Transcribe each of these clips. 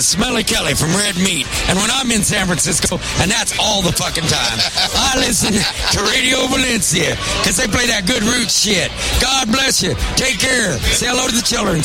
Smelly Kelly from Red Meat. And when I'm in San Francisco, and that's all the fucking time, I listen to Radio Valencia because they play that good roots shit. God bless you. Take care. Say hello to the children.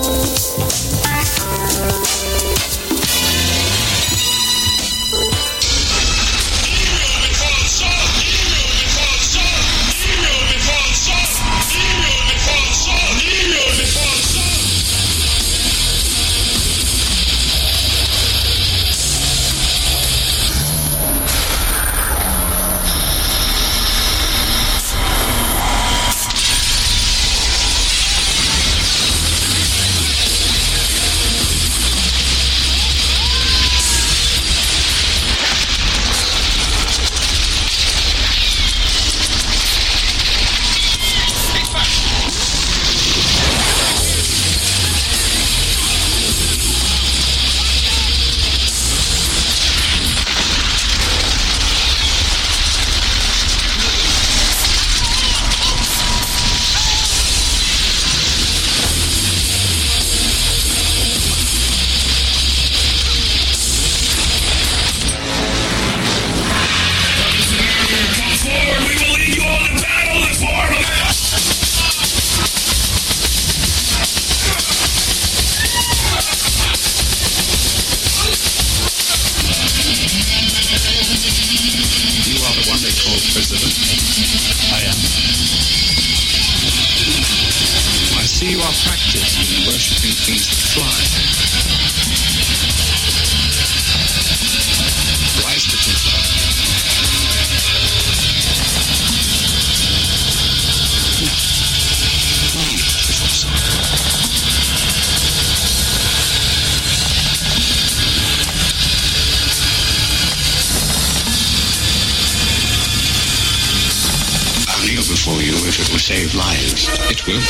For you if it will save lives. It will.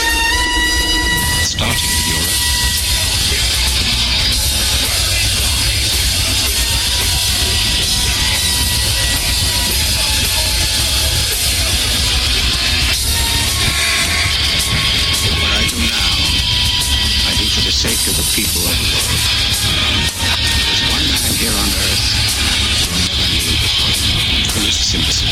Starting with your own. What I do now, I do for the sake of the people of the world. There's one man here on earth who will never need truest sympathy.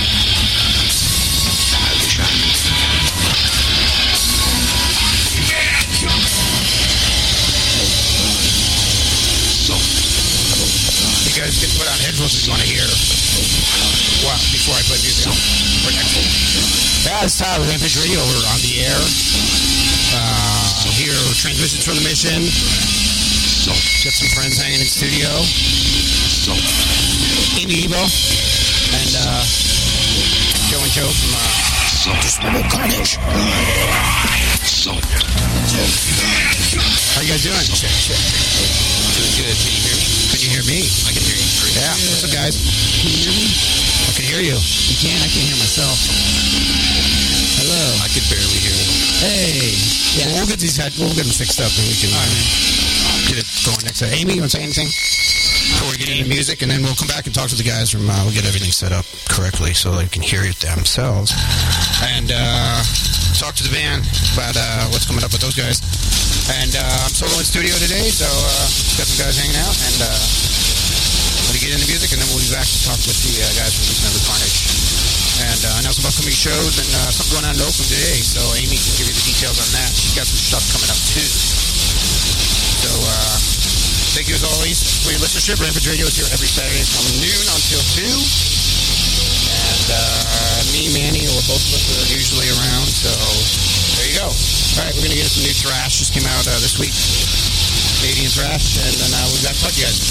You guys can put on headphones if you want to hear. Wow, before I play music. For next one. Yeah, it's Tyler Rampage Radio. We're on the air. Here, transmissions from the mission. Got some friends hanging in studio. Amy Evo. And Joe and Joe from Dismal Carnage. How you guys doing? Check. Doing good. Can you hear me? I can hear you. Yeah. What's up, guys? Can you hear me? I can hear you. You can? I can't hear myself. Hello. I can barely hear you. Hey. Yeah. Well, we'll get them fixed up and we can get it going next time. Amy, you want to say anything? Before we get into music, and then we'll come back and talk to the guys from, we'll get everything set up correctly so they can hear it themselves. And talk to the band about what's coming up with those guys. And I'm solo in studio today, so got some guys hanging out, and we'll get into music, and then we'll be back to talk with the guys from Dismal Carnage. And announce some upcoming shows and something going on in Oakland today, so Amy can give you the details on that. She's got some stuff coming up, too. So, thank you as always for your listenership. Rampage Radio is here every Saturday from noon until 2. And me, Manny, or both of us are usually around, so there you go. All right, we're going to get some new thrash. Just came out this week. Canadian thrash, and then we've got to talk to you guys.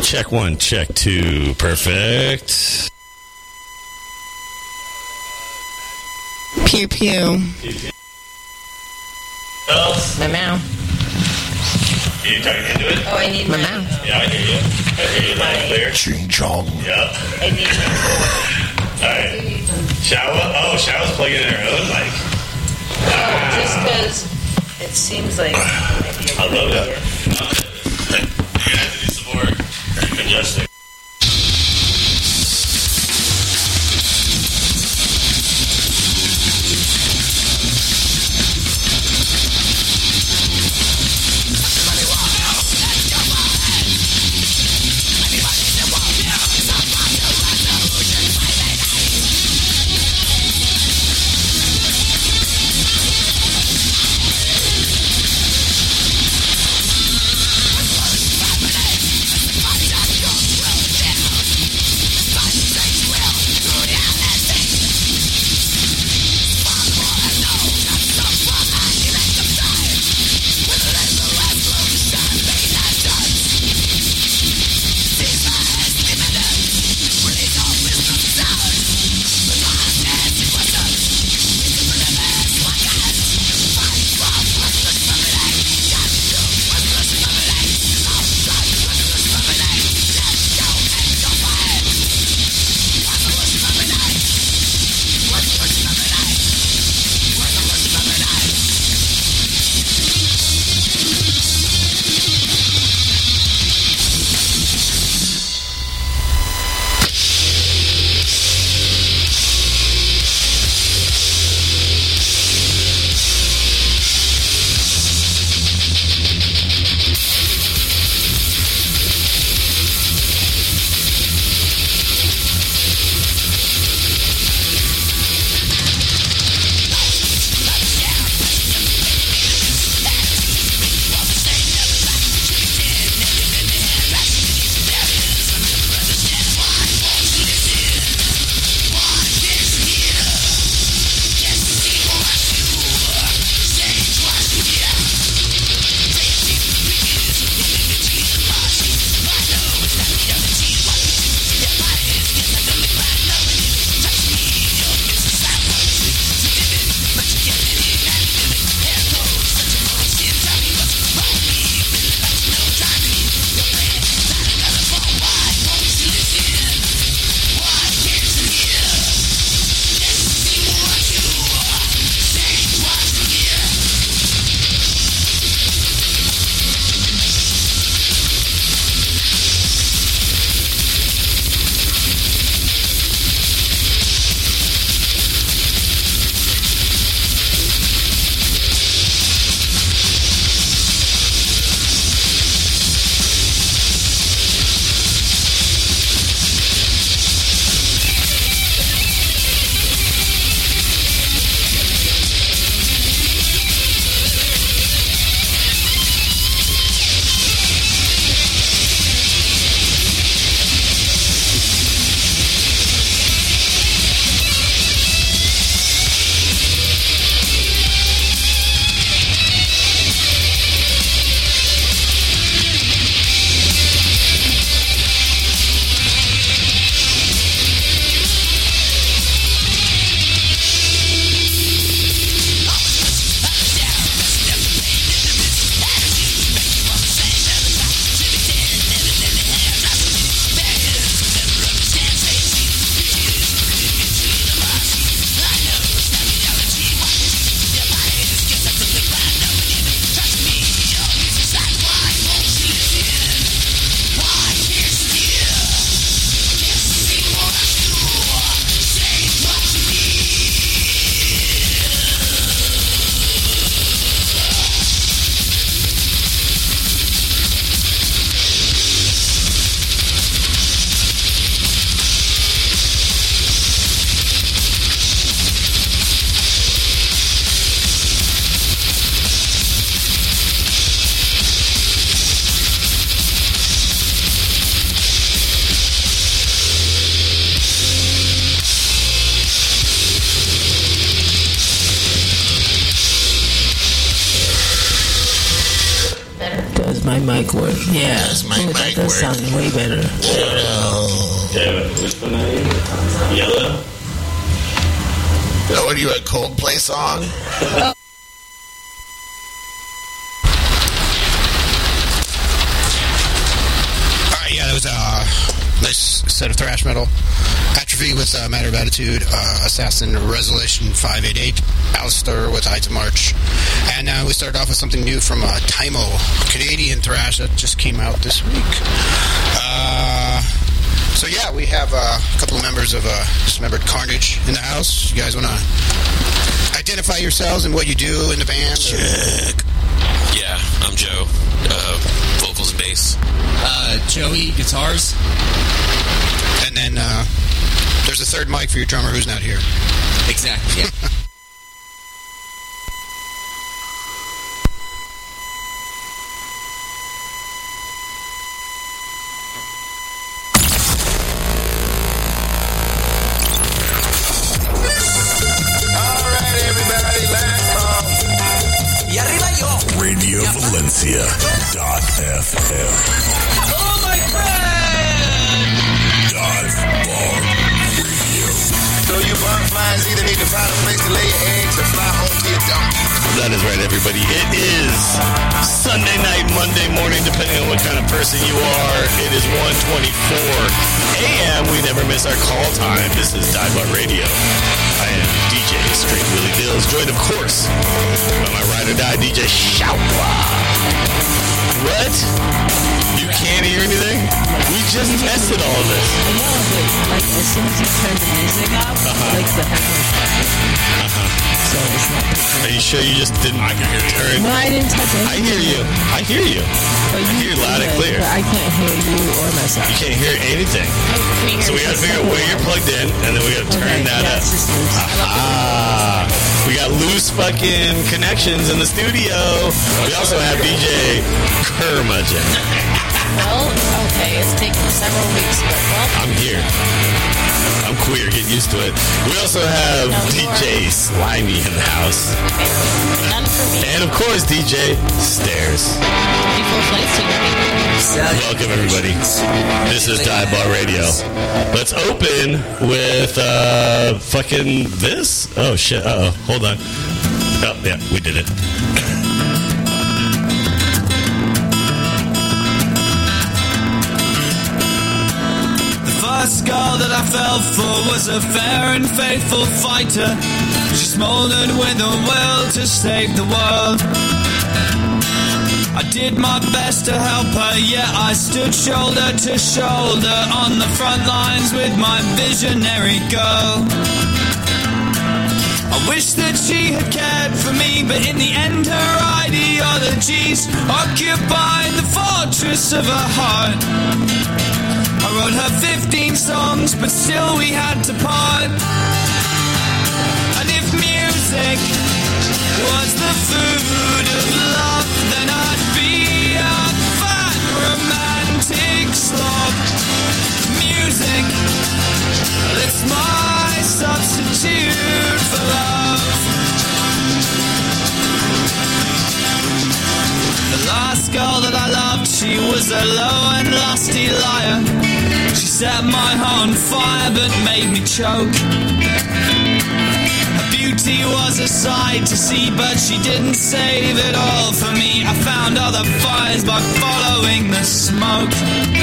Check 1, check 2. Perfect. Pew pew. My mouth. Are you talking into it? Oh, I need My mouth. Yeah, I hear you. I hear you loud and clear. Ching chong. Yeah. I need my Alright. Shawa? Oh, Shawa's plugging in her own mic. just because it seems like it might be a I love good that. idea. You guys need some more congesting. mic work. Yeah. Does my mic that does work? sound way better. Which one are you? Yellow? What are you, a Coldplay song? Alright, yeah, that was a nice set of thrash metal. Atrophy with Matter of Attitude, Assassin Resolution 588, Alistair with Ides of March. And we started off with something new from Tymo, Canadian thrash that just came out this week. So yeah, we have a couple of members of Dismembered Carnage in the house. You guys want to identify yourselves and what you do in the band? Check. Yeah, I'm Joe. Vocals and bass. Joey, guitars. And then there's a third mic for your drummer who's not here. Exactly, yeah. RadioValencia.fm. Oh my God! Dive Bar Radio. So you bug flies either need to find a place to lay your eggs or fly home to your dump. That is right, everybody. It is Sunday night, Monday morning, depending on what kind of person you are. It is 1:24 a.m. We never miss our call time. This is Dive Bar Radio. I am DJ Straight Willie Dills, joined, of course, by my ride or die DJ Shawa. What? You can't hear anything? We just tested all of this. I know, but like as soon as you turn the music up, like the headphones. So it's not. Are you sure you just didn't turn? No, I didn't touch it. I hear you. I hear you. But I hear you loud and clear. But I can't hear you or myself. You can't hear anything. So we got to figure out where you're plugged in, and then we got to turn that up. It's just loose. Ah, we got loose fucking connections in the studio. We also have DJ Curmudgeon. Well, okay, it's taken several weeks, but well. I'm here. I'm queer. Get used to it. We also have DJ Slimy in the house. None for me. And of course, DJ Stairs. Before flights to Welcome, everybody. This is Dive Bar Radio. Let's open with fucking this. Oh, shit. Uh-oh. Hold on. Oh, yeah, we did it. The first girl that I fell for was a fair and faithful fighter. She smoldered with a will to save the world. I did my best to help her, yet I stood shoulder to shoulder on the front lines with my visionary girl. I wish that she had cared for me, but in the end her ideologies occupied the fortress of her heart. I wrote her 15 songs, but still we had to part. And if music was the food of love, then I'd be a fat romantic slob. Music, it's my substitute for love. The last girl that I loved, she was a low and lusty liar. She set my heart on fire but made me choke. Her beauty was a sight to see, but she didn't save it all for me. I found other fires by following the smoke.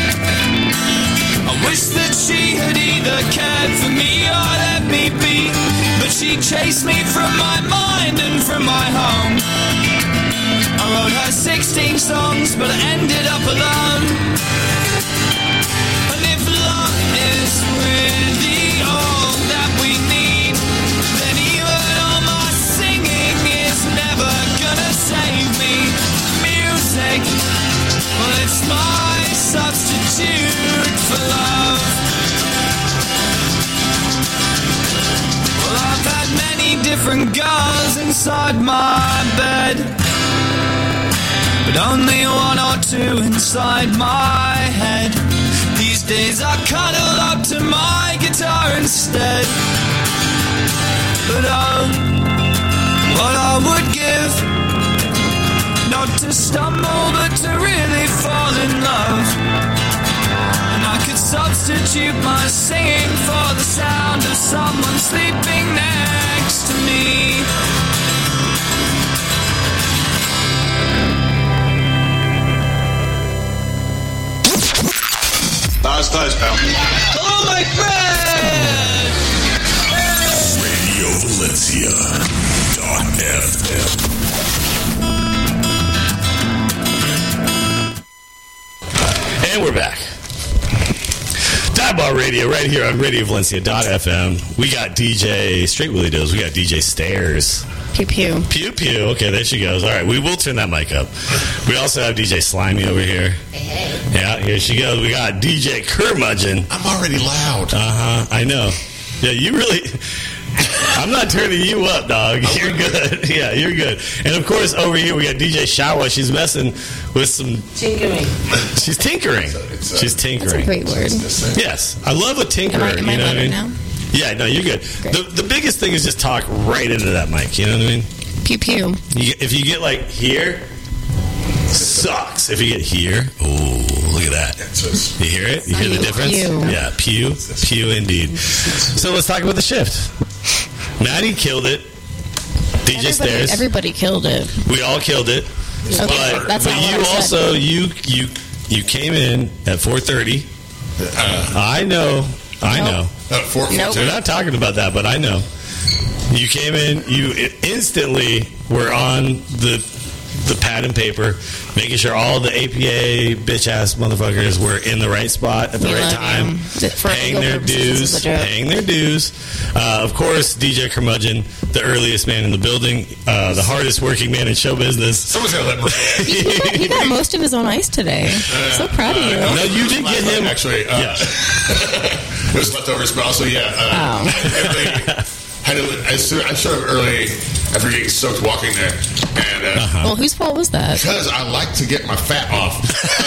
I wish that she had either cared for me or let me be, but she chased me from my mind and from my home. I wrote her 16 songs, but I ended up alone. And if love is really all that we need, then even all my singing is never gonna save me. Music, well, it's my substitute for love. Well, I've had many different girls inside my bed, but only one or two inside my head. These days I cuddle up to my guitar instead. But oh, what I would give, no not to stumble, but to really fall in love. And I could substitute my singing for the sound of someone sleeping next to me. Bar's closed, pal. Hello, my friend! Radio Valencia.fm. And we're back. Dive Bar Radio right here on Radio Valencia.fm. We got DJ Straight Willie Dills. We got DJ Stairs. Pew pew. Pew pew. Okay, there she goes. All right, we will turn that mic up. We also have DJ Slimy over here. Hey. Yeah, here she goes. We got DJ Curmudgeon. I'm already loud. I know. Yeah, you really... I'm not turning you up, dog. You're good. Yeah, you're good. And, of course, over here we got DJ Shawa. She's messing with some... Tinkering. She's tinkering. She's tinkering. That's a great word. Yes. I love a tinkerer. Am I you know what I mean? now? Yeah, no, you're good. The biggest thing is just talk right into that mic. You know what I mean? Pew pew. If you get like here, sucks. If you get here, oh, look at that. You hear it? You hear the difference? Pew. Yeah, pew indeed. So let's talk about the shift. Maddie killed it. DJ Stairs. Everybody killed it. We all killed it. Okay, But you also you came in at 4:30. I know. Nope. We're not talking about that, but I know. You came in, you instantly were on the pad and paper, making sure all the APA bitch-ass motherfuckers were in the right spot at the right time, paying their dues. Of course, DJ Curmudgeon, the earliest man in the building, the hardest working man in show business. Someone's going to let Maria. He got most of his own ice today. So proud of you. No, you did get him. Actually, it was leftovers, but also, I showed up early after getting soaked walking there. And, well, whose fault was that? Because I like to get my fat off.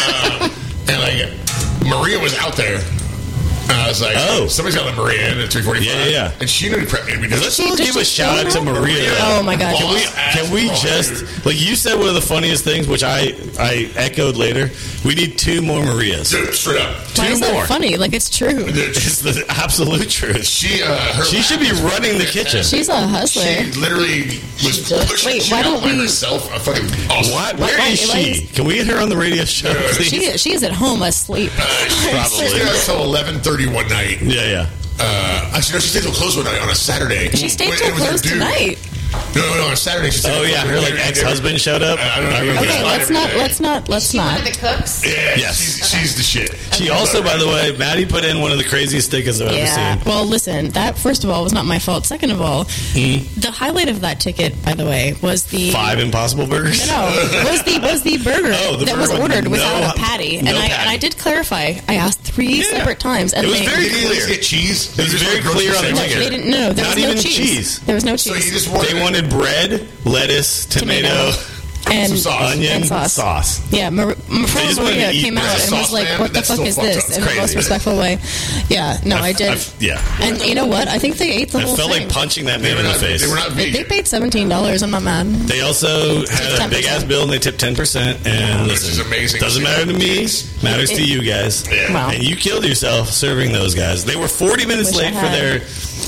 And Maria was out there. I was like, somebody's got to let Maria in at 3:45. Yeah. And she knew to prep me. Let's give a shout out to Maria. Oh my God! Can we just like you said one of the funniest things, which I echoed later. We need 2 more Marias. Dude, straight up. Why 2 is more. that funny? Like it's true. It's the absolute truth. She should be running the kitchen. She's a hustler. She literally was pushing Wait, shit why out don't by we- herself. Fucking awesome. Where is she? Can we get her on the radio show, please? She is at home asleep. She stayed out until 11:30 one night. Yeah. Actually, no, she stayed till close one night on a Saturday. She stayed till close tonight. No, on a Saturday. She stayed her like ex-husband showed up. I don't know. Okay, let's not. One of the cooks? Yeah, Yes. she's the shit. She also, by the way, Maddie put in one of the craziest stickers I've ever Yeah. seen. Well, listen. That first of all was not my fault. Second of all, the highlight of that ticket, by the way, was the 5 Impossible Burgers. No, was the burger The that burger was with ordered without no- a patty, no and I patty. did clarify. I asked 3 separate times, and It was they, very Did you clear. get cheese? It was very clear on the No, ticket. they didn't. No, there Not was no even cheese. cheese. There was no So cheese. you just wanted They wanted bread, lettuce, tomato, and some sauce. onion, and sauce. Yeah, just wanted Maria to eat came out bread. and was like, Sauce, "What the that's fuck still is fucked this?" up. It's in the most crazy. respectful way. Yeah, no, I did. Yeah. And you know what? I think they ate the I whole felt thing. like punching that man in the face. They were not They vegan. paid $17. I'm not mad. They also had a big ass bill and they tipped 10%. And Which is listen, amazing. doesn't matter to me, matters to you guys. Yeah. Wow. And you killed yourself serving those guys. They were 40 minutes Wish I late for had.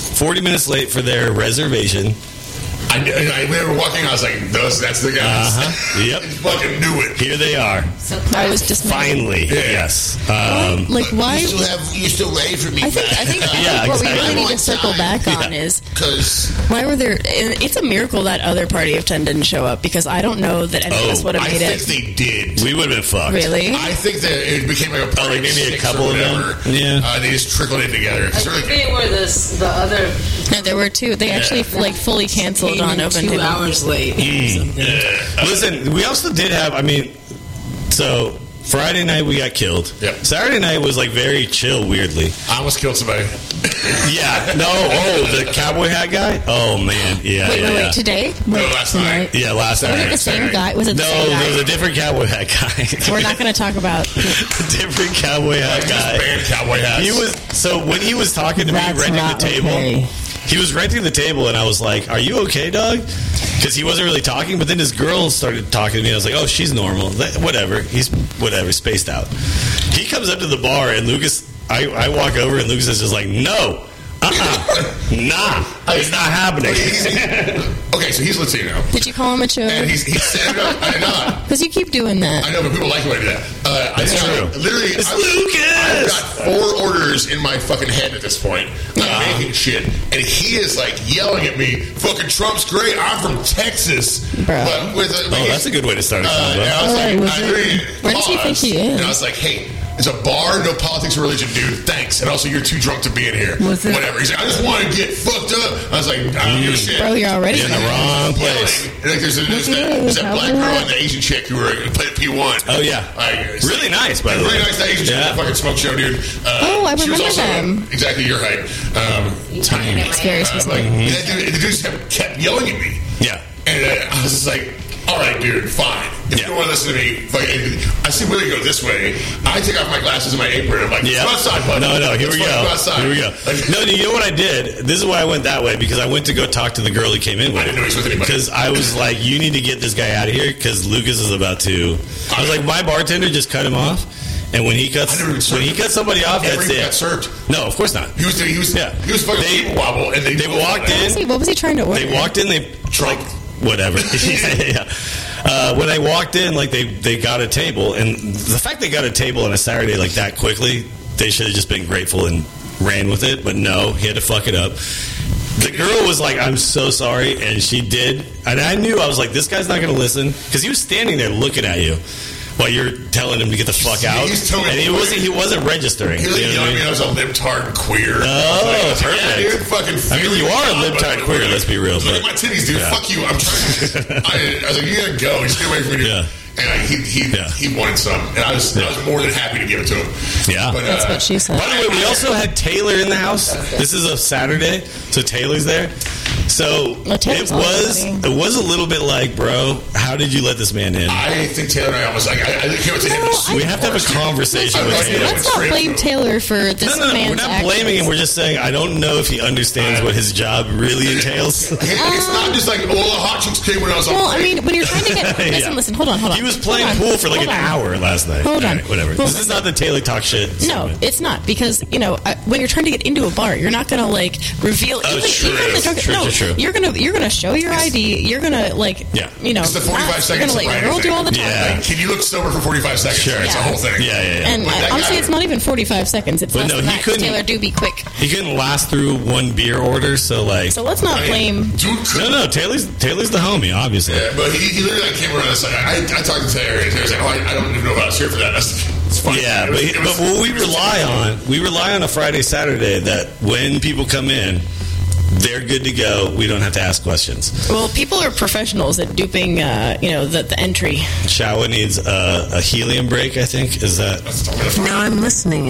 their reservation. I remember walking. I was like, "That's the guys." Yep. I fucking knew it. Here they are. I was just Finally. Yes. like why? You still ready for me? I think Yeah, what we exactly. really need to circle back on is why were there? It's a miracle that other party of 10 didn't show up because I don't know that any of us would have I made think it. they did. We would have been fucked. Really? I think that it became like a party like maybe a 6 couple or of them? whatever. Yeah. They just trickled in together. I think they were the other No, there were 2. They actually like fully canceled on Open 2 Table. hours late. Listen, we also did have, so Friday night we got killed. Yep. Saturday night was like very chill, weirdly. I almost killed somebody. Yeah. No. Oh, the cowboy hat guy? Oh, man. Yeah. Wait, today? No, last night. Yeah, last Was it night. the same guy? Was it the No, same there guy? was a different cowboy hat guy. We're not going to talk about. Different cowboy hat guy. Banned cowboy hats. He was so when he was talking to me, That's renting the not table. okay. he was renting the table, and I was like, "Are you okay, dog?" Because he wasn't really talking. But then his girl started talking to me. I was like, "Oh, she's normal. Whatever. He's spaced out." He comes up to the bar, and Lucas. I walk over, and Lucas is just like, "No." Nah, it's not happening. Okay, so he's Latino. Did you call him a chode? And he's set it up. I did not. Because you keep doing that. I know, but people like the way I do that. That's true. Literally, I've got 4 orders in my fucking head at this point. I'm making shit. And he is like yelling at me, fucking Trump's great. I'm from Texas. Bro. That's a good way to start a combo. And I was where does he think he is? And I was like, hey, it's a bar, no politics or religion, dude. Thanks. And also, you're too drunk to be in here. Whatever. He's like, I just want to get fucked up. I was like, I don't give a shit. Bro, you're already in the wrong place. Like, there's that black girl and the Asian chick who played at P1. Oh, yeah. Really nice, by the way. Really nice, that Asian chick at the fucking smoke show, dude. I she was remember also them. Exactly your height. Tiny. It's very specific. The dude just kept yelling at me. Yeah. And I was just like, all right, dude, fine. If you don't want to listen to me, I see Willie go this way. I take off my glasses and my apron. I'm like, go outside, buddy. No, here we go. Here we go. No, you know what I did? This is why I went that way, because I went to go talk to the girl he came in with. I didn't know he was with anybody. Because I was like, you need to get this guy out of here, because Lucas is about to... I was like, my bartender just cut him off. And when he cuts somebody off, that's it. Got served. No, of course not. He was fucking wobble, and they walked in. What was he trying to order? They walked in. Like, whatever. Yeah. When I walked in, like they got a table, and the fact they got a table on a Saturday like that quickly, they should have just been grateful and ran with it. But no, he had to fuck it up. The girl was like, "I'm so sorry," and she did. And I knew, I was like, "This guy's not going to listen," because he was standing there looking at you while you're telling him to get the fuck out, and he wasn't registering. He was yelling at me I was a libtard queer. Oh, perfect. Yeah, dude, fucking. I mean, you are a libtard queer. Let's be real. Look at my titties, dude. Fuck you. I'm trying. I was like, you gotta go. Just get away from me. Yeah. And he wanted some, and I was more than happy to give it to him. Yeah, but, that's what she said. By the way, we also had Taylor in the house. This is a Saturday, so Taylor's there. So it was a little bit like, bro, how did you let this man in? I think Taylor and I almost like I came to him. We have to have a conversation with Taylor. Let's not blame Taylor for this man's we're not blaming him. We're just saying I don't know if he understands what his job really entails. It's not just like, the hot chicks came when I was on. Well, I mean, when you're trying to get listen, hold on. He was playing pool for like an hour last night. Hold on. Right, whatever. This is not the Taylor talk shit. No, it's not, because when you're trying to get into a bar, you're not gonna like reveal. Oh, true. You're gonna show your ID. You're gonna It's the 45 seconds. You're gonna let your girl do all the time. Yeah. Can you look sober for 45 seconds? Sure, it's a whole thing. Yeah. And honestly, it's not even 45 seconds. It's less than that. Taylor, do be quick. He couldn't last through one beer order, so let's not blame. No. Taylor's the homie, obviously. Yeah, but he literally came around and said, I talked to Taylor, and Taylor's like, I don't even know if I was here for that. It's funny. Yeah, but what we rely on a Friday, Saturday that when people come in, they're good to go. We don't have to ask questions. Well, people are professionals at duping, the entry. Shawa needs a helium break, I think. Is that? No, I'm listening.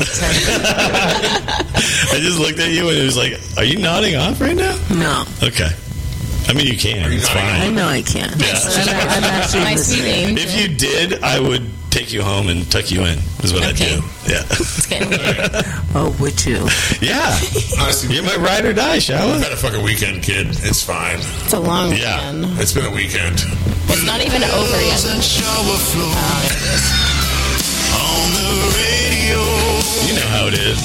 I just looked at you and it was like, are you nodding off right now? No. Okay. I mean, you can. It's fine. I know I can. Yeah. I'm actually listening. If you did, I would take you home and tuck you in, is what I do. Yeah. Oh, would you? Yeah. Honestly, you're my ride or die, Shawa. We've had a fucking weekend, kid. It's fine. It's a long weekend. It's been a weekend. It's not even over yet. On the radio. You know how it is.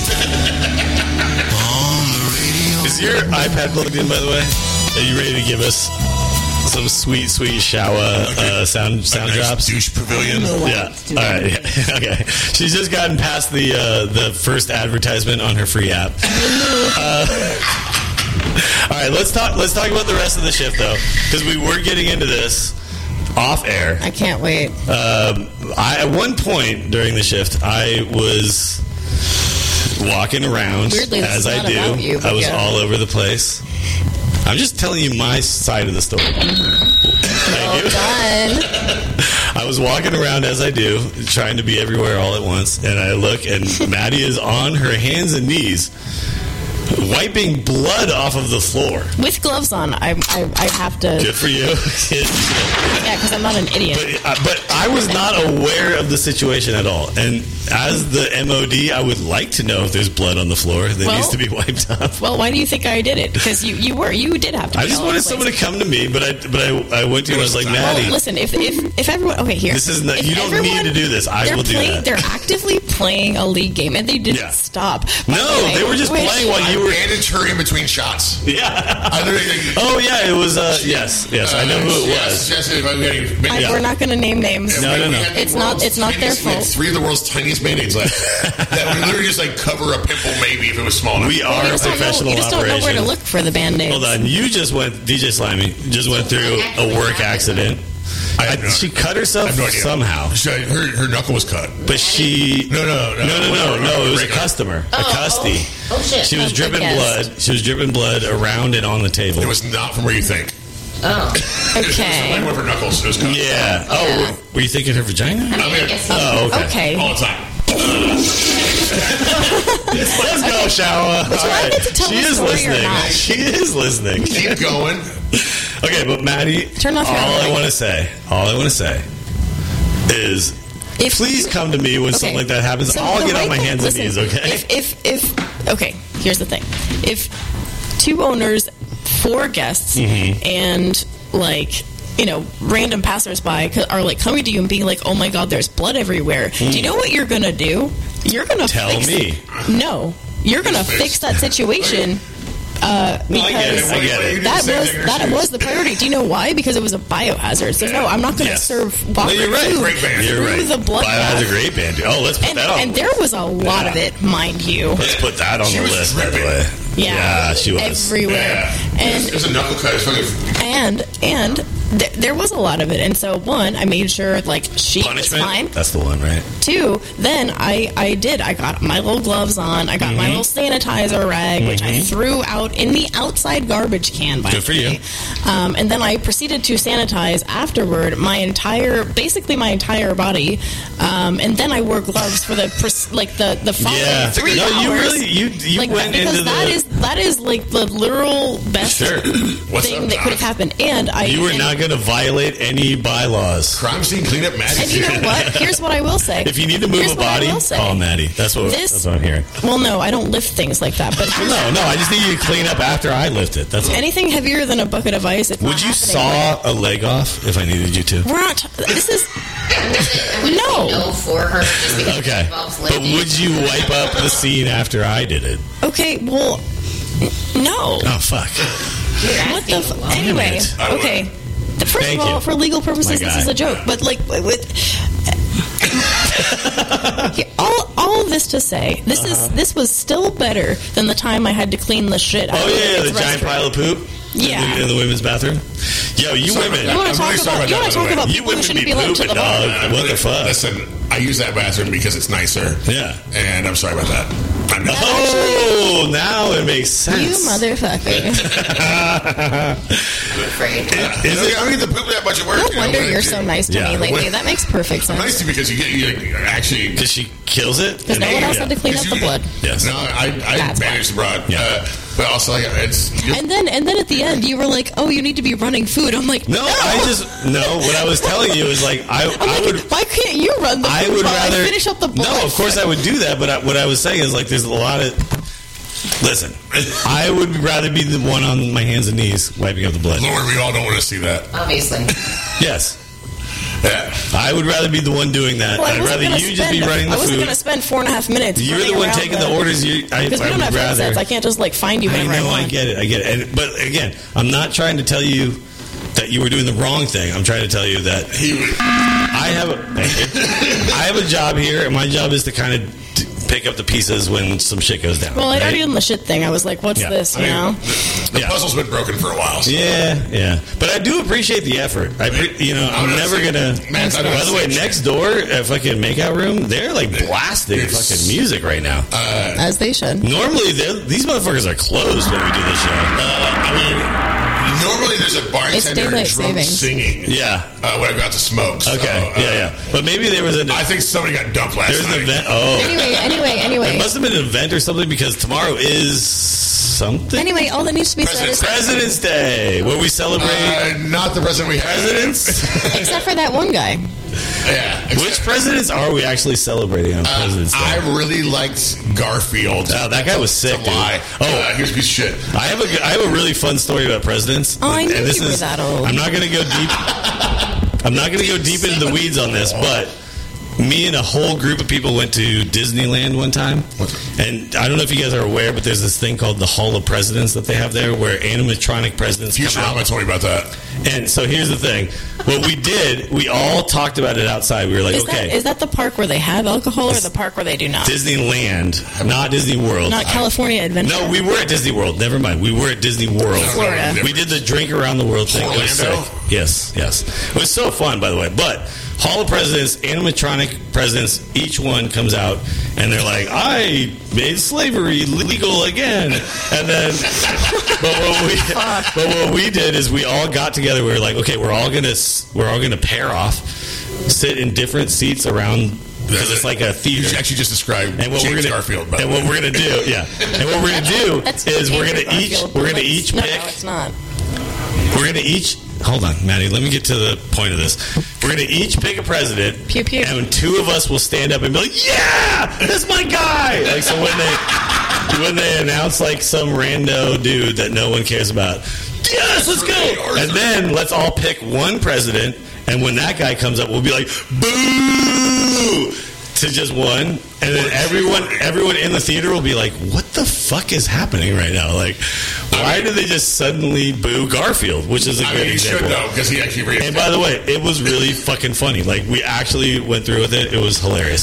On the radio. Is your iPad plugged in, by the way? Are you ready to give us some sweet Shawa sound drops? Douche pavilion. Yeah. All right. Yeah. Okay. She's just gotten past the first advertisement on her free app. All right. Let's talk about the rest of the shift though, because we were getting into this off air. I can't wait. At one point during the shift, I was walking around. Weirdly, as I do. I was all over the place. I'm just telling you my side of the story. Well done. I was walking around as I do, trying to be everywhere all at once, and I look, and Maddie is on her hands and knees wiping blood off of the floor. With gloves on, I have to. Good for you. Yeah, because I'm not an idiot. But I was not aware of the situation at all. And as the MOD, I would like to know if there's blood on the floor that needs to be wiped off. Well, why do you think I did it? Because you did have to. I just wanted someone to come to me, but I went to him. I was like, Maddie. Well, listen, if everyone, okay, here. This is not, you don't need to do this. I will do that. They're actively playing a league game, and they didn't stop. No, they were just playing while you were. Bandaged her in between shots. Yeah. Oh yeah, it was. Yes. I know who it was. We're not going to name names. No. It's not their fault. We had 3 of the world's tiniest band-aids left that would literally just like cover a pimple, maybe if it was small enough. We are a professional operation. You just don't know where to look for the band-aids. Hold on, DJ Slimy just went through a work accident. She cut herself somehow. Her knuckle was cut. But she... No. It was a customer. A custy. Oh, shit. She was dripping blood. She was dripping blood around and on the table. It was not from where you think. Oh. Okay. It was one of her knuckles. It was cut. Yeah. Oh, were you thinking her vagina? Okay. All the time. Let's go, Shawa. She is listening. She is listening. Keep going. Okay, but Maddie, turn off all I want to say is, please come to me when something like that happens. So I'll get on my hands and knees. Okay. Okay, here's the thing: if 2 owners, 4 guests, and random passersby are like coming to you and being like, "Oh my God, there's blood everywhere." Do you know what you're gonna do? You're gonna tell me. No, you're gonna fix that situation. Because I get it. That was the priority. Do you know why? Because it was a biohazard. So no, I'm not going to serve Walker you're right. food You're right. through the blood. Biohazard great band. Oh, let's put that on. And there was a lot of it, mind you. Let's put that on the list. By the way. Yeah, she was everywhere. Yeah. And it was a knuckle cut. And there was a lot of it. And so, 1, I made sure she was fine. That's the one, right? 2, then I got my little gloves on. I got my little sanitizer rag, which I threw out in the outside garbage can. Good for you. And then I proceeded to sanitize afterward my entire body. And then I wore gloves for the following 3 hours. You really you went into that is like the literal best thing that could have happened. And you were not going to violate any bylaws. Crime scene cleanup, Maddie. And you know what? Here's what I will say. If you need to move a body, call Maddie. That's what I'm hearing. Well, no, I don't lift things like that. But no, I just need you to clean up after I lift it. That's all. Anything heavier than a bucket of ice. Would you saw a leg off if I needed you to? We're not. This is no for her. Just because okay, but would you wipe up the scene after I did it? Okay, well, no. Oh fuck. What the? Anyway, okay. First of all, for legal purposes, this is a joke. But all of this to say, this was still better than the time I had to clean the shit out of the giant pile of poop. Yeah, in the women's bathroom. Yo, you women. You want to talk about people who shouldn't be allowed to the bar? What the fuck? Listen, I use that bathroom because it's nicer. Yeah, and I'm sorry about that. Now it makes sense. You motherfucker. I'm afraid. I mean, the poop that much at work. No wonder you're so nice to me lately. That makes perfect sense. I'm nice to you because you actually because she kills it. Because no one else had to clean up the blood. Yes. No, I managed the broad. Yeah. But also, it's and then at the end, you were like, "Oh, you need to be running food." I'm like, "No, what I was telling you is like, I would. Why can't you run the food? I would rather finish up the blood. No, of course I would do that. But what I was saying is like, there's a lot of. Listen, I would rather be the one on my hands and knees wiping up the blood. Lord, we all don't want to see that. Obviously. Yes. Yeah. I would rather be the one doing that. I'd rather you just be running the food. I wasn't going to spend 4.5 minutes. You're the one taking the orders. Because we don't have headsets. I can't just find you whenever I want. I get it. But again, I'm not trying to tell you that you were doing the wrong thing. I'm trying to tell you that I have a job here, and my job is to kind of pick up the pieces when some shit goes down. Well, I'd already done the shit thing. I was like, what's this, you know? The puzzle's been broken for a while. So. Yeah. But I do appreciate the effort. I'm never going to... By the way, next door at fucking Makeout Room, they're blasting fucking music right now. As they should. Normally, these motherfuckers are closed when we do this show. Normally there's a bartender drunk singing. Yeah. When I go out to smoke. So, okay. Yeah. But maybe there was I think somebody got dumped last night. There's an event. Oh. Anyway. It must have been an event or something because tomorrow is something. Anyway, all that needs to be said is President's Day, where we celebrate not the president we have. presidents. except for that one guy. Yeah. Which presidents are we actually celebrating on President's Day? I really liked Garfield. Oh, that guy was sick, dude. Oh, here's a piece of shit. I have a really fun story about presidents. Oh, I knew this you were that old. I'm not going to go deep. I'm not going to go deep into the weeds on this, but me and a whole group of people went to Disneyland one time. And I don't know if you guys are aware, but there's this thing called the Hall of Presidents that they have there where animatronic presidents come out. Futurama told me about that. And so here's the thing. What we did, we all talked about it outside. We were like, Is that the park where they have alcohol or the park where they do not? Disneyland, not Disney World. Not California Adventure? No, we were at Disney World. Never mind. We were at Disney World. Florida. We did the drink around the world thing. It was Orlando? sick. Yes. It was so fun, by the way. But Hall of Presidents, animatronic presidents, each one comes out and they're like, I made slavery legal again. And then, but what we did is we all got together. We were like, okay, we're all gonna pair off, sit in different seats around. Because it's like a theater. You actually just described and what James we're gonna, Garfield. And what we're gonna do, and what we're gonna do is we're gonna each pick. No, it's not. We're gonna each. Hold on, Maddie. Let me get to the point of this. We're going to each pick a president, pew, pew. And two of us will stand up and be like, "Yeah, that's my guy!" Like so, when they announce like some rando dude that no one cares about, yes, let's go. And then let's all pick one president, and when that guy comes up, we'll be like, "Boo!" to just one, and then everyone in the theater will be like, "What the fuck is happening right now? Like, why did they just suddenly boo Garfield?" Which is a good example. Should know because he actually raised. And by the way, it was really fucking funny. Like we actually went through with it. It was hilarious.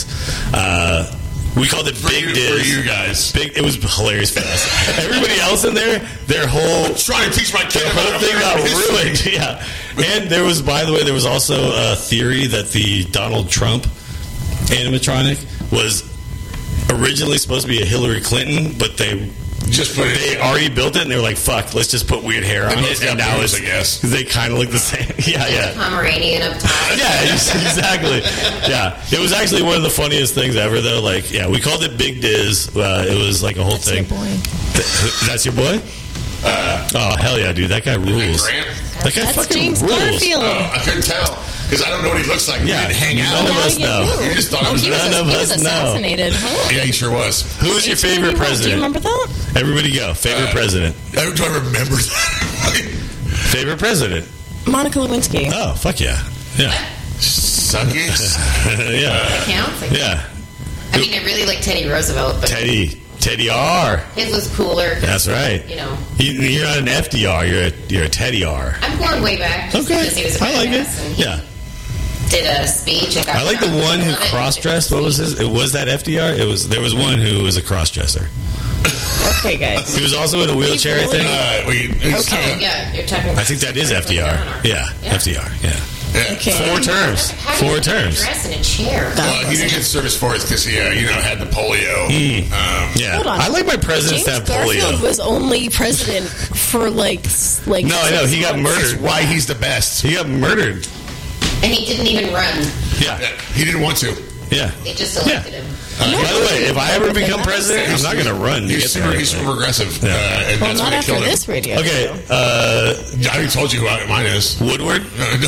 We called it Big Diz. For you guys. It was hilarious for us. Everybody else in there, their whole... trying to teach my kid their whole thing got ruined. Yeah. And there was, by the way, there was also a theory that the Donald Trump animatronic was originally supposed to be a Hillary Clinton, but they already built it and they were like, fuck, let's just put weird hair on it. And now it's, I guess. They kind of look the same. Yeah. Pomeranian up top. Yeah, exactly. Yeah. It was actually one of the funniest things ever, though. Like, yeah, we called it Big Diz. It was like a whole thing. That's your boy? Oh, hell yeah, dude. That guy rules. That guy That's fucking James rules. Garfield. I couldn't tell because I don't know what he looks like. Yeah, We didn't hang out. none of us know. You just thought He was assassinated. Huh? Yeah, he sure was. Who's your favorite Do you president? remember that? Everybody go. Favorite president. Do I remember that? Favorite president. Monica Lewinsky. Oh, fuck yeah. Yeah. Suckies? Yeah. That counts. Yeah. I mean, I really like Teddy Roosevelt, but Teddy R. his was cooler. That's right. You know. You're not an FDR. You're a Teddy R. I'm going way back. Just because he was a I like it. badass and he Yeah. did a speech. I like the one who cross-dressed. What was his? Was that FDR? There was one who was a cross-dresser. Okay, guys. He was also in a wheelchair, I think. Okay, yeah, you're talking about I think that is FDR. Yeah, FDR. Yeah. Okay. 4 terms. 4 terms. dress in a chair. Well, he didn't get service for it because he, had the polio. Yeah. Hold on. I like my presidents James to have polio. Garfield was only president for like. No, I know. He got murdered. That's why he's the best. He got murdered. And he didn't even run. Yeah. He didn't want to. Yeah. They just elected him. By the way, if I ever become president, I'm not going to run. He's super aggressive. And Well, that's not why they after killed him. this radio. Okay. I already told you who mine is. Woodward?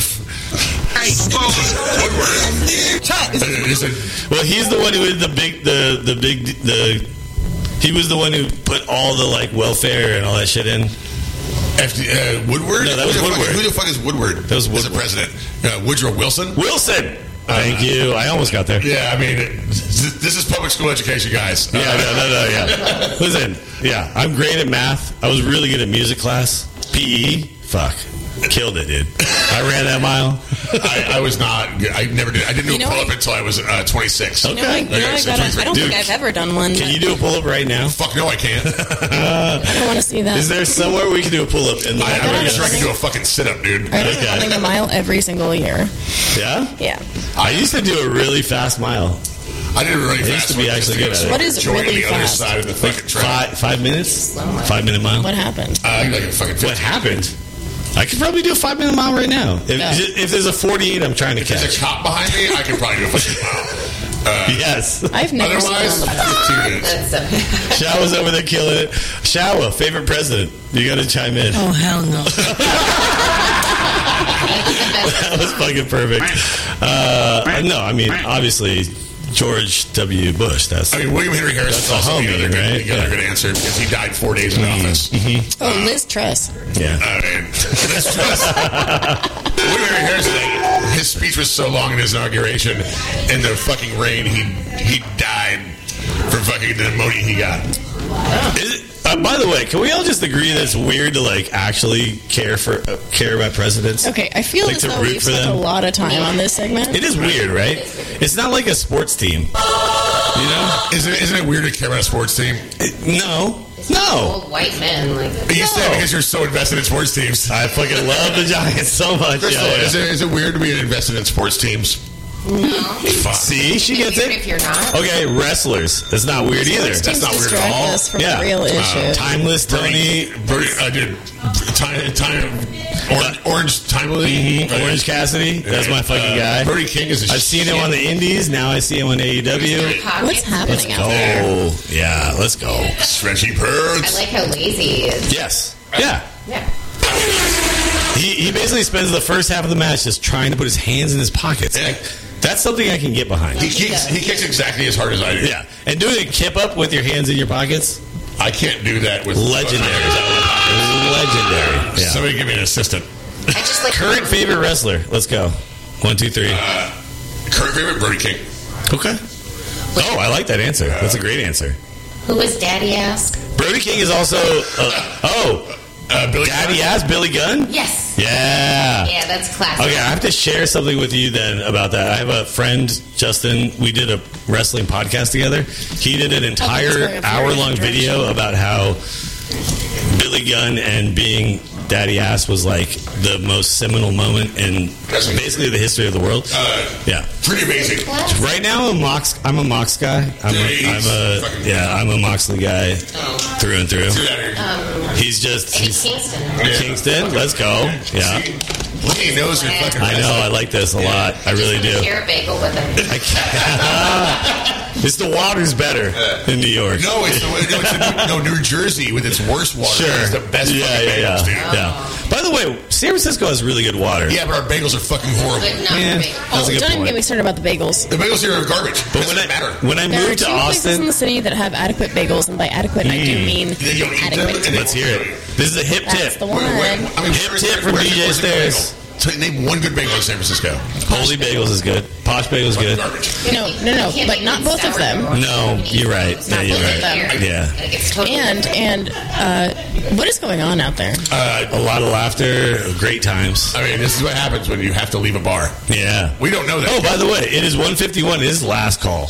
Well, he's the one who did he was the one who put all the like welfare and all that shit in. Woodward? No, that was Woodward. Who the fuck is Woodward? That was Woodward. As a president. Woodrow Wilson? Wilson! Thank you. I almost got there. Yeah, I mean, this is public school education, guys. Yeah, yeah. Listen, yeah, I'm great at math. I was really good at music class. PE? Fuck. Killed it, dude. I ran that mile. I was not. I never did. I didn't do a pull-up until I was 26. Okay. I don't think I've ever done one. Can you do a pull-up right now? Fuck no, I can't. I don't want to see that. Is there somewhere we can do a pull-up? In the I'm pretty sure I can do a fucking sit-up, dude. I'm running a mile every single year. Yeah? Yeah. I used to do a really fast mile. I did it really fast. I used to be actually good at it. What is really the other fast? side of the fucking track. 5 minutes? 5 minute mile? What happened? Like a fucking 15. What happened? I could probably do a 5 minute mile right now. If there's a 48, I'm trying to catch. If there's a cop behind me, I could probably do a fucking mile. Yes. I've never seen Otherwise, it on the 15 minutes. Shawa's over there killing it. Shawa, favorite president. You got to chime in. Oh, hell no. That was fucking perfect. No, I mean, obviously, George W. Bush. That's William Henry Harrison is also homie, right? the other good answer because he died 4 days in office. Oh, Liz Truss. Yeah. William Henry Harrison, his speech was so long in his inauguration, in the fucking rain, he died from fucking the pneumonia he got. By the way, can we all just agree that it's weird to like actually care about presidents? Okay, I feel Like as to though root we've for spent a them? lot of time on this segment. It is weird, right? It's not like a sports team. You know? Isn't it weird to care about a sports team? No. Old white men. Like, You said because you're so invested in sports teams. I fucking love the Giants so much. Crystal, Yeah. is it weird to be invested in sports teams? no. Fuck. See, she gets Weird it. if you're not. Okay, wrestlers. That's not weird either. Sports That's teams not weird at distract all. us from Yeah. the real issue. Timeless Tony. Orange Timely. Orange Cassidy. That's my fucking guy. Brody King is a I've seen him on the Indies. Now I see him on AEW. What's happening out there? Oh, yeah. Let's go. Stretchy I Birds. like how lazy he is. Yes. Yeah. Yeah. He basically spends the first half of the match just trying to put his hands in his pockets. Yeah. Like, that's something I can get behind. He kicks exactly as hard as I do. Yeah. And doing a kip up with your hands in your pockets, I can't do that with legendary. Legendary. Yeah. Somebody give me an assistant. I just like Current favorite wrestler. Let's go. 1, 2, 3. Current favorite, Brody King. Okay. Oh, I like that answer. That's a great answer. Who was Daddy Ass? Brody King is also. Billy Daddy ass Billy Gunn? Yes. Yeah. Yeah, that's classic. Okay, I have to share something with you then about that. I have a friend, Justin. We did a wrestling podcast together. He did an entire hour-long video about how Billy Gunn and being Daddy Ass was like the most seminal moment in basically the history of the world. Yeah, pretty amazing. Right now, I'm a Mox guy. I'm a Moxley guy through and through. He's Kingston. Kingston. Let's go. Yeah. He knows your fucking. I know. I like this a lot. I really do. Share a bagel with him. It's the water's better in New York. No, New Jersey with its worst water is the best fucking bagels, dude. Yeah. By the way, San Francisco has really good water. Yeah, but our bagels are fucking horrible. That's a good Don't even point. get me started about the bagels. The bagels here are garbage. But when I There are moved to two places in Austin, the city that have adequate bagels, and by adequate, I do mean adequate. let's hear it. This is a hip That's tip. the one. Hip tip from DJ Stairs. Name one good bagel in San Francisco. Holy Bagels is good. Posh Bagels is good. No, but not both of them. No, you're right. Yeah, you're both of right. them. Yeah. And what is going on out there? A lot of laughter, great times. I mean, this is what happens when you have to leave a bar. Yeah. We don't know that. Oh, by the way, it is 1:51. It is last call.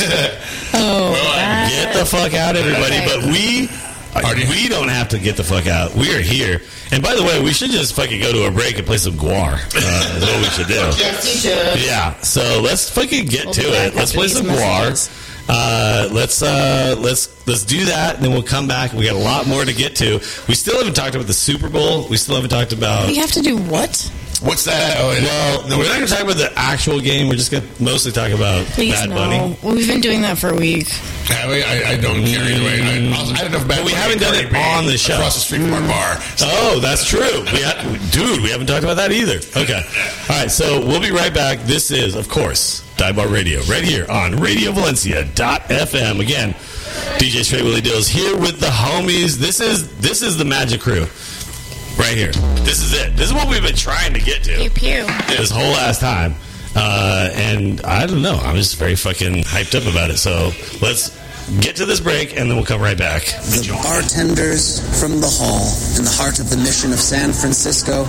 Get the fuck out, everybody. But we don't have to get the fuck out. We are here. And by the way, we should just fucking go to a break and play some Guar. That's what we should do. Yes, you should. Yeah. So let's fucking get to it. Let's play some Guar. Let's do that, and then we'll come back. We got a lot more to get to. We still haven't talked about the Super Bowl. We still haven't talked about. We have to do what? What's that? Well, we're not going to talk about the actual game. We're just going to mostly talk about Please Bad no. Bunny. We've been doing that for a week. I don't care either way. I don't know if Bad But we Bunny haven't done it Cardi B on the show. across the street from our bar. Oh, that's true. We haven't talked about that either. Okay. All right, so we'll be right back. This is, of course, Dive Bar Radio, right here on RadioValencia.fm. Again, DJ Straight Willie Dills here with the homies. This is the Magic Crew. Right here. This is it. This is what we've been trying to get to. Pew pew. This whole ass time. And I don't know. I'm just very fucking hyped up about it. So let's get to this break, and then we'll come right back. The bartenders from the hall in the heart of the mission of San Francisco.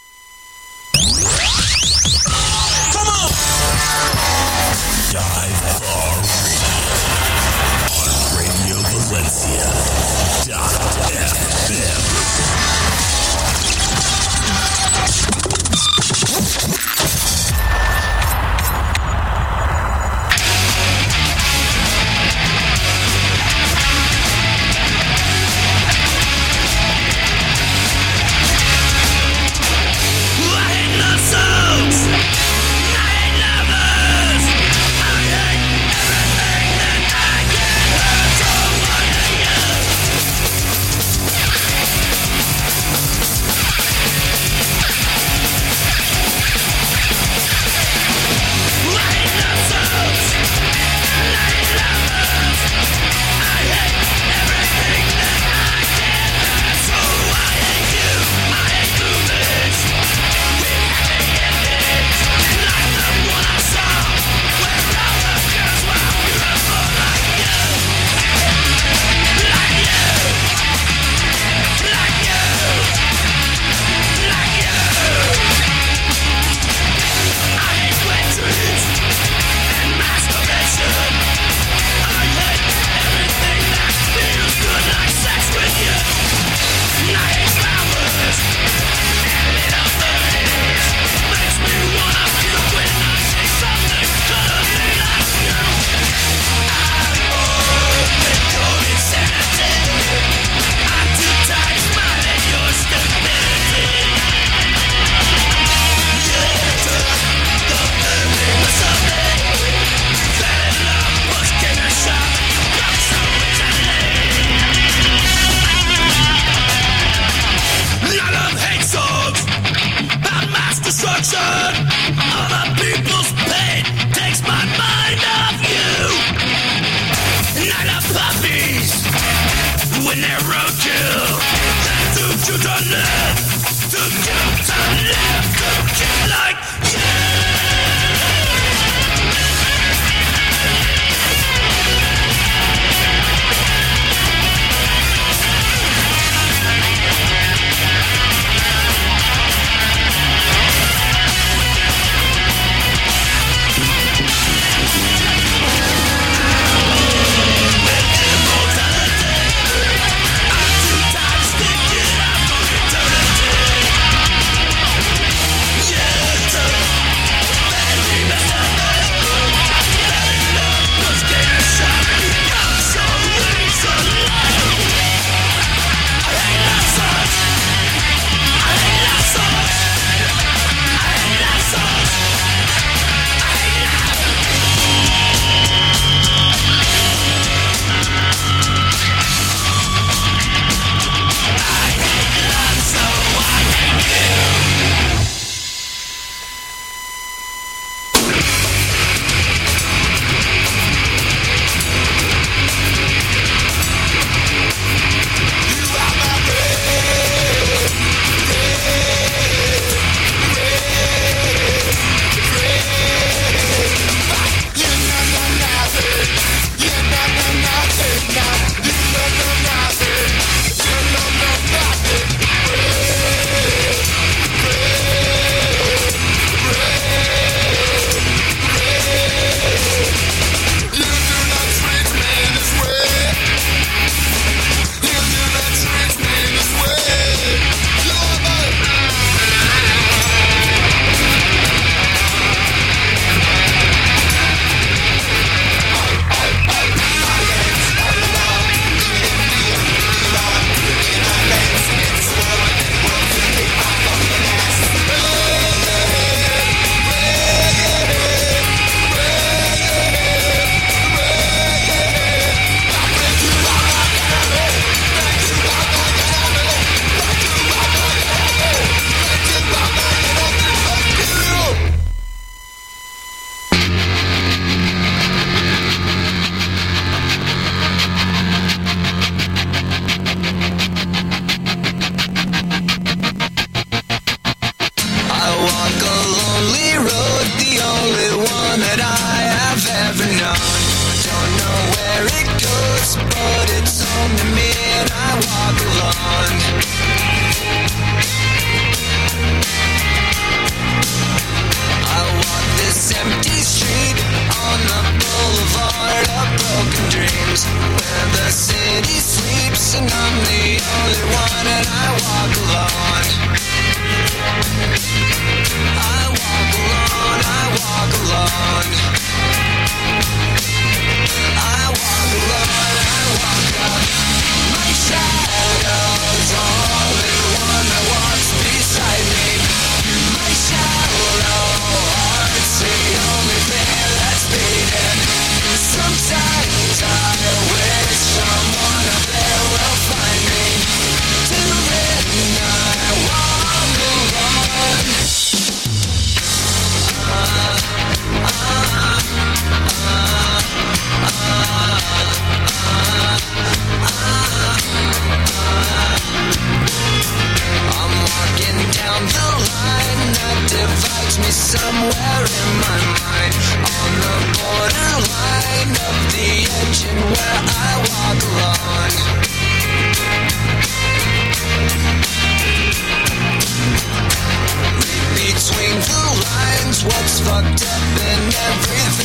Come on! Dive Bar Radio on Radio Valencia.fm. Not a puppies when they're roadkill. To the left, to the left, to kill like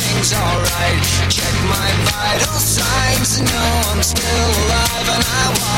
alright. Check my vital signs, know I'm still alive and I